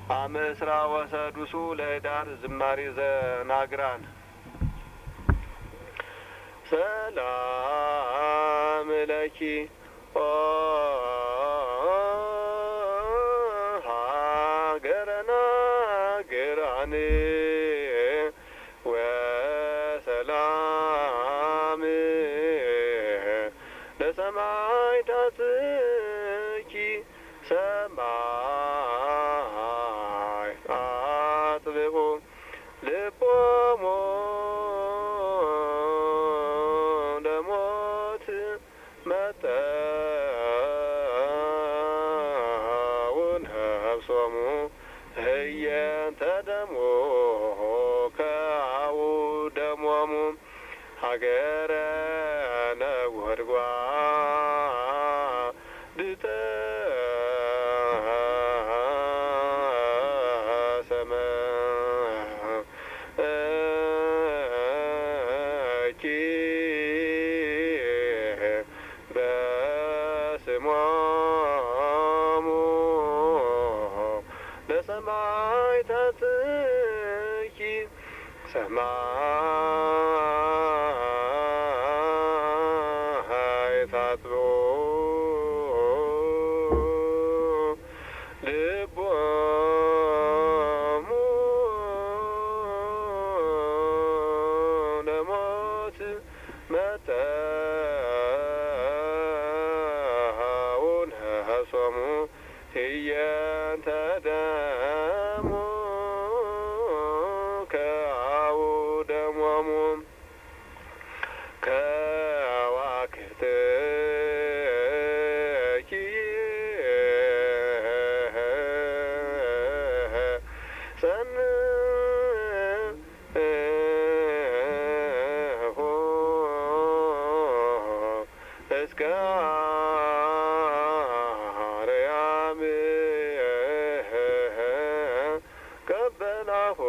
አመስራ ወሰዱሱ ለህዳር ዝማሬ ዘናግራን ሰላም ለኪ ኦ ሀገረና ግራን ወሰላም ለሰማዕታትኪ ሰማይ አጥብቁ ልቦሙ ለሞት መጠውን ነፍሶሙ ህየንተ ደሞ ከአው ደሞሙ ሀገረ ነጐድጓድ ተሰመኪ በስሞሙ ለሰማዕታትኪ ሰማዕታት ልቦሙ ለሞት መጠውን ነፍሶሙ ህየንተ ደሙ ከአው ደሞሙ ከዋክብትኪ ጸንሑ እስከ አርያም ቀበላሁ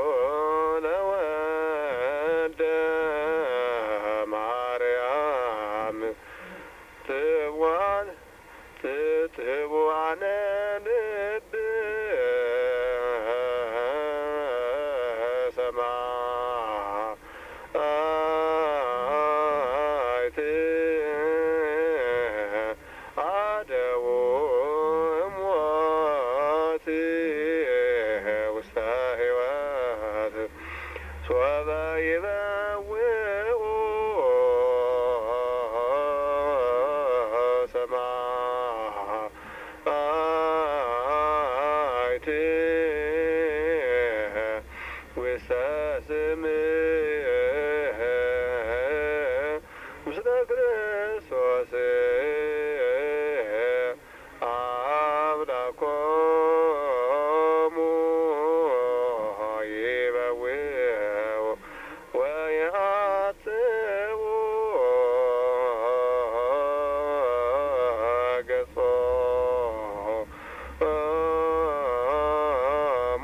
ለወልደ ማርያም ትቡዓነ ልብ ሰማዕት አደው እሞት ውስተ ሕይወት ሶበ ይበውኡ ሰማዕት ውስተ ስምህ ውስተ ክርስቶስ አምላኮሙ ይበውኡ ወይዐጽቡ ገጾሙ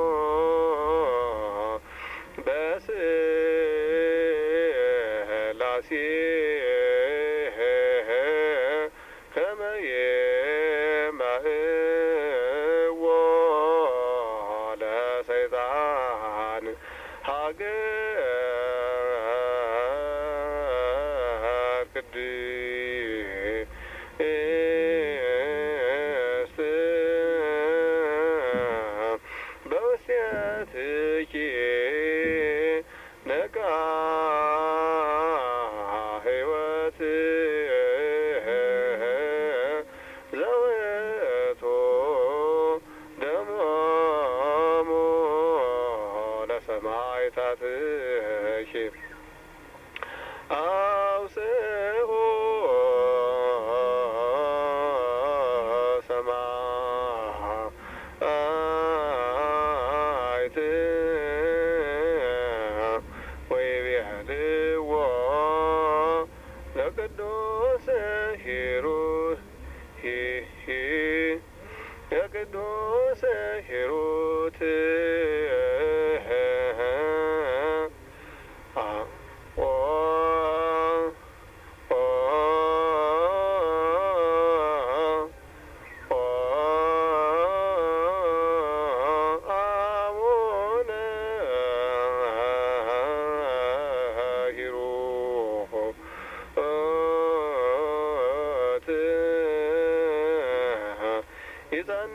በስላሴ ከመ ይማህዎ ለሰይጣን ሀገር ቅድስት በውስቴትኪ ነቃ ሕይወት ዘውእቱ ደሞሙ ለሰማዕታትኪ አውስኡ ሰማዕት ወይቤልዎ ለቅዱስ ሂሩት የቅዱስ ሂሩት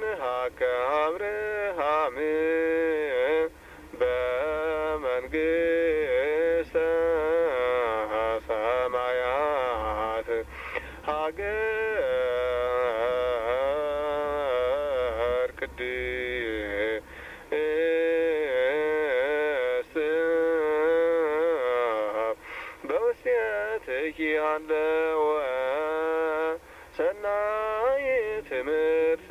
ሀከ አብርሃም በመንግሥተ ሰማያት ሀገር ቅድስት በውስቴትኪ አለወ ሰናይ ትምህርት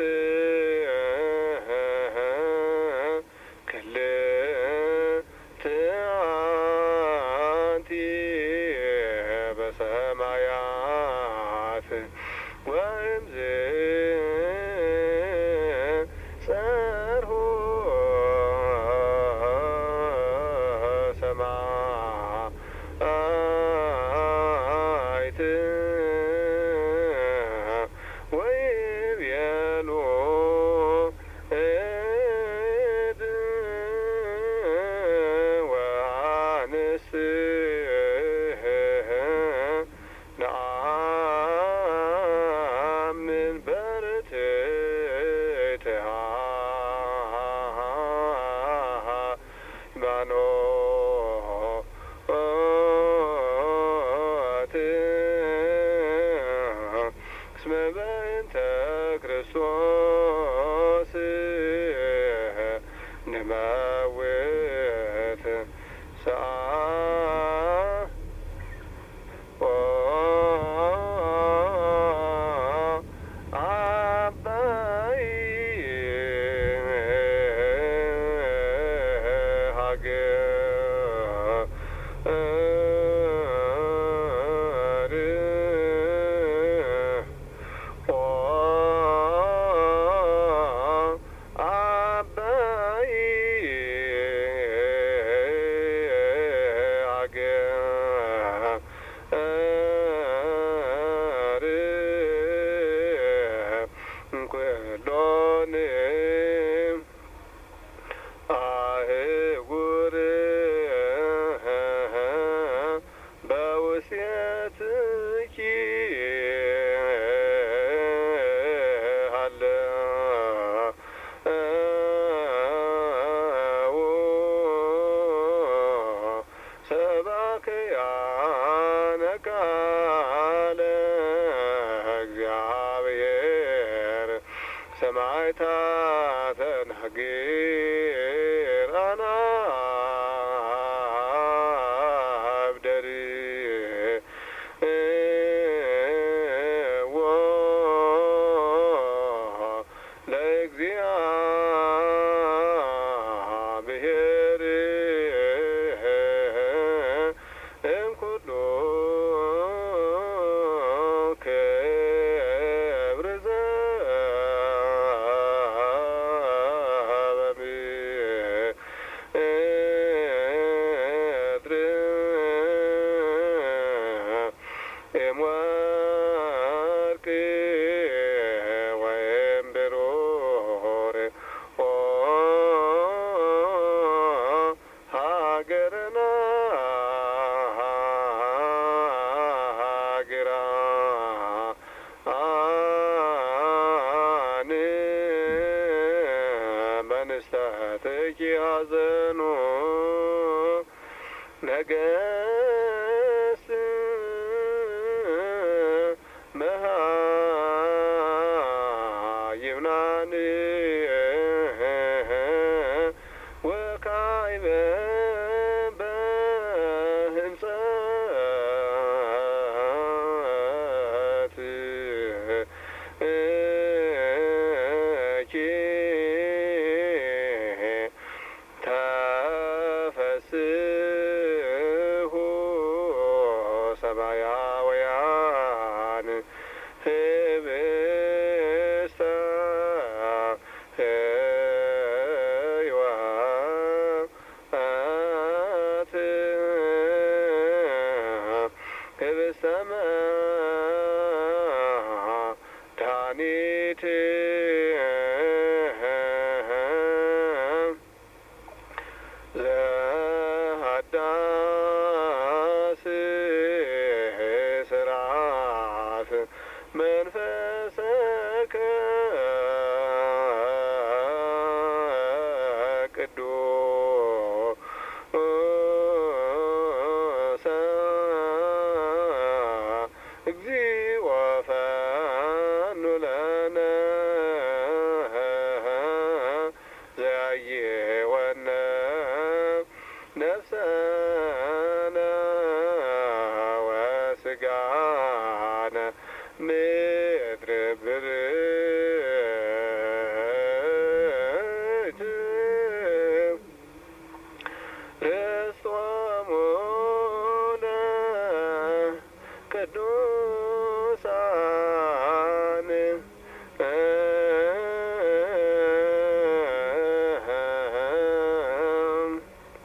ክልኤቲ አንቲ በሰማያት ወእምዝ ጸርሖ ሰማዕት ወይቤሎ እድ ወአንስት ነአምን በርትዕትሃ ሃይማኖት እስመ በእንተ ክርስቶስ ንመውት አባይ ኩሎንም አህጉር በውስቴትኪ አለዉ ሰባክያነ ቃለ እግዚአብሔር ሰማዕታተ ናግር አናብደር ዎ ለእግዚአብሔር እምኩሉ ክብር ዘበምድር እምወርቅ ወእምብሩር ሀገርና ሀገራ አን በንስተትኪ ሐዘኑ ነገሥት መሃይምናን ወካዕበ በህንጸት ኪ ተፈስሑ ቅዱስ